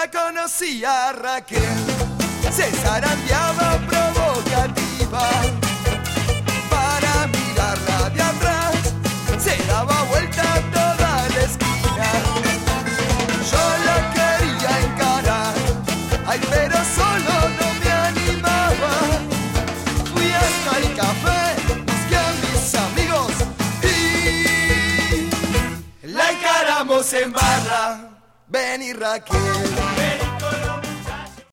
la conocía a Raquel, se zarandeaba provocativa. Para mirarla de atrás, se daba vuelta toda la esquina. Yo la quería encarar, ay, pero solo no me animaba. Fui hasta el café, busqué a mis amigos y la encaramos en barra. Vení Raquel.